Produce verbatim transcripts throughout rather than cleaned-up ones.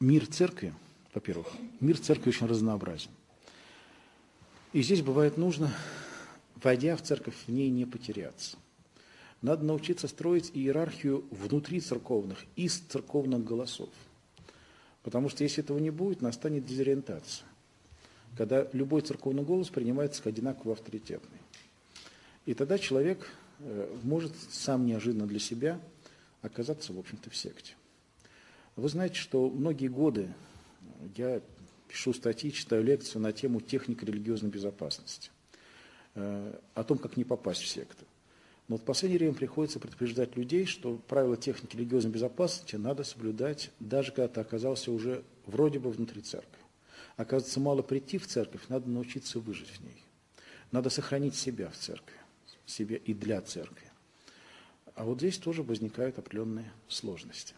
мир церкви, во-первых, мир церкви очень разнообразен. И здесь бывает нужно, войдя в церковь, в ней не потеряться. Надо научиться строить иерархию внутри церковных, из церковных голосов. Потому что если этого не будет, настанет дезориентация, когда любой церковный голос принимается как одинаково авторитетный. И тогда человек может сам неожиданно для себя оказаться, в общем-то, в секте. Вы знаете, что многие годы я пишу статьи, читаю лекции на тему техники религиозной безопасности, о том, как не попасть в секту. Но в последнее время приходится предупреждать людей, что правила техники религиозной безопасности надо соблюдать, даже когда ты оказался уже вроде бы внутри церкви. Оказывается, мало прийти в церковь, надо научиться выжить в ней. Надо сохранить себя в церкви, себя и для церкви. А вот здесь тоже возникают определенные сложности.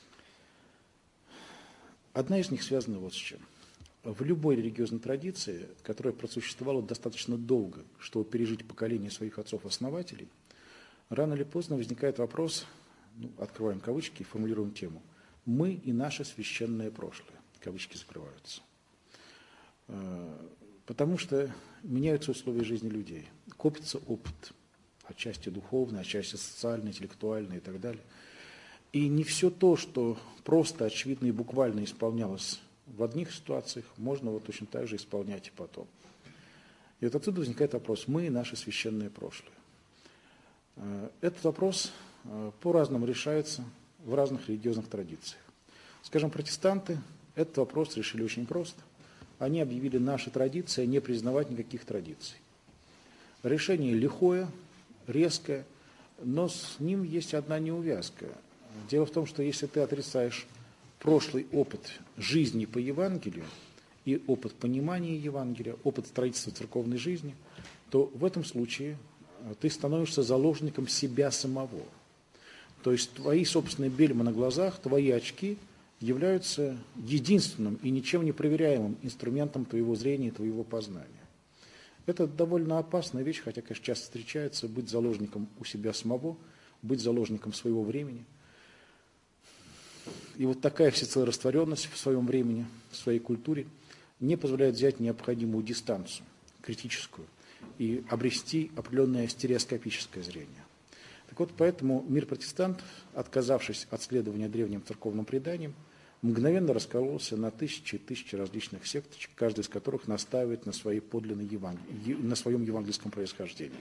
Одна из них связана вот с чем. В любой религиозной традиции, которая просуществовала достаточно долго, чтобы пережить поколение своих отцов-основателей, рано или поздно возникает вопрос, ну, открываем кавычки и формулируем тему, «Мы и наше священное прошлое», кавычки закрываются. Потому что меняются условия жизни людей, копится опыт, отчасти духовный, отчасти социальный, интеллектуальный и так далее. И не все то, что просто, очевидно и буквально исполнялось в одних ситуациях, можно вот точно так же исполнять и потом. И вот отсюда возникает вопрос, мы и наше священное прошлое. Этот вопрос по-разному решается в разных религиозных традициях. Скажем, протестанты этот вопрос решили очень просто. Они объявили наши традиции не признавать никаких традиций. Решение лихое, резкое, но с ним есть одна неувязка. Дело в том, что если ты отрицаешь прошлый опыт жизни по Евангелию и опыт понимания Евангелия, опыт строительства церковной жизни, то в этом случае ты становишься заложником себя самого. То есть твои собственные бельма на глазах, твои очки являются единственным и ничем не проверяемым инструментом твоего зрения, твоего познания. Это довольно опасная вещь, хотя, конечно, часто встречается, быть заложником у себя самого, быть заложником своего времени. И вот такая всецелая растворенность в своем времени, в своей культуре не позволяет взять необходимую дистанцию, критическую, и обрести определенное стереоскопическое зрение. Так вот, поэтому мир протестантов, отказавшись от следования древним церковным преданиям, мгновенно раскололся на тысячи и тысячи различных секточек, каждая из которых настаивает на, своей подлинной евангел... на своем евангельском происхождении.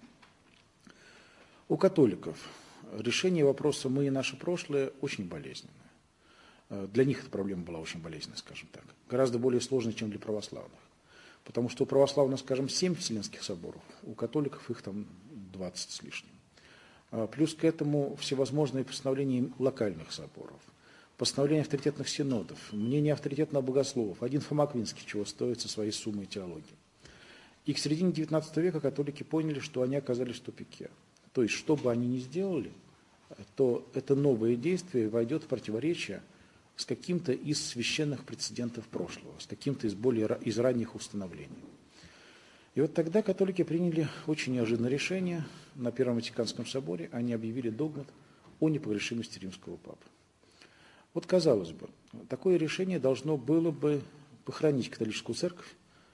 У католиков решение вопроса «мы и наше прошлое» очень болезненное. Для них эта проблема была очень болезненная, скажем так. Гораздо более сложная, чем для православных. Потому что у православных, скажем, семь вселенских соборов, у католиков их там двадцать с лишним. Плюс к этому всевозможные постановления локальных соборов, постановления авторитетных синодов, мнения авторитетных богословов. Один Фома Аквинский чего стоит со своей суммой теологии. И к середине девятнадцатого века католики поняли, что они оказались в тупике. То есть, что бы они ни сделали, то это новое действие войдет в противоречие с каким-то из священных прецедентов прошлого, с каким-то из более из ранних установлений. И вот тогда католики приняли очень неожиданное решение. На Первом Ватиканском соборе они объявили догмат о непогрешимости римского папы. Вот, казалось бы, такое решение должно было бы похоронить католическую церковь,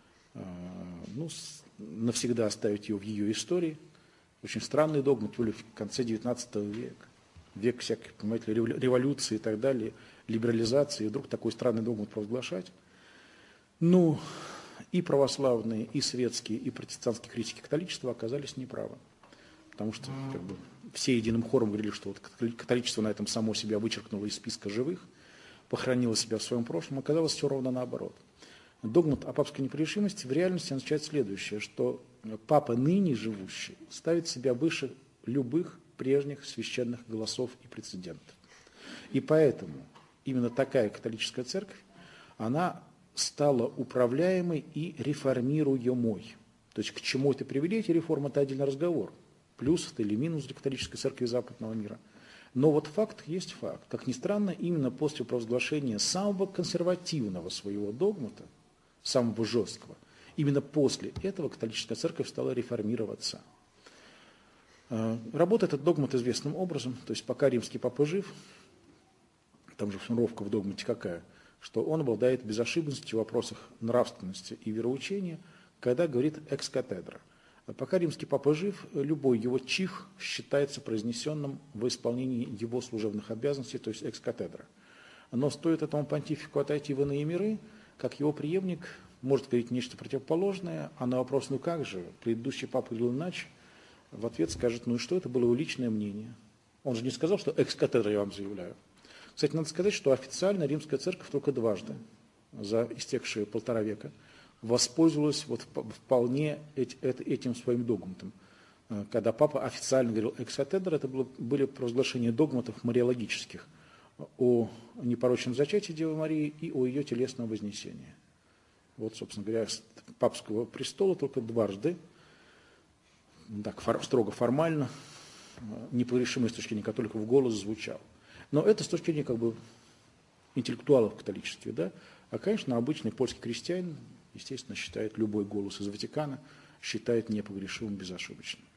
ну, навсегда оставить ее в ее истории. Очень странный догмат, были в конце девятнадцатого века, век всяких, понимаете, революции и так далее, либерализации, и вдруг такой странный догмат провозглашать. Ну, и православные, и светские, и протестантские критики католичества оказались неправы. Потому что как бы, все единым хором говорили, что вот католичество на этом само себя вычеркнуло из списка живых, похоронило себя в своем прошлом, оказалось все ровно наоборот. Догмат о папской непогрешимости в реальности означает следующее, что папа ныне живущий ставит себя выше любых прежних священных голосов и прецедентов. И поэтому именно такая католическая церковь, она стала управляемой и реформируемой. То есть к чему это привели, эти реформы, это отдельный разговор. Плюс это или минус для католической церкви западного мира. Но вот факт есть факт. Как ни странно, именно после провозглашения самого консервативного своего догмата, самого жесткого, именно после этого католическая церковь стала реформироваться. Работает этот догмат известным образом, то есть пока римский папа жив, там же формулировка в догмате какая, что он обладает безошибочностью в вопросах нравственности и вероучения, когда говорит экс-катедра. Пока римский папа жив, любой его чих считается произнесенным в исполнении его служебных обязанностей, то есть экс-катедра. Но стоит этому понтифику отойти в иные миры, как его преемник может говорить нечто противоположное, а на вопрос «ну как же?», предыдущий папа говорил иначе, в ответ скажет «ну и что, это было его личное мнение». Он же не сказал, что экс-катедра я вам заявляю. Кстати, надо сказать, что официально Римская Церковь только дважды за истекшие полтора века воспользовалась вот вполне этим своим догматом. Когда папа официально говорил экс-катедра, это было, были провозглашения догматов мариологических о непорочном зачатии Девы Марии и о ее телесном вознесении. Вот, собственно говоря, с папского престола только дважды, так строго формально, непогрешимый с точки зрения католиков голос звучал. Но это с точки зрения как бы интеллектуалов в католичестве, да? А, конечно, обычный польский крестьянин, естественно, считает любой голос из Ватикана, считает непогрешимым, безошибочным.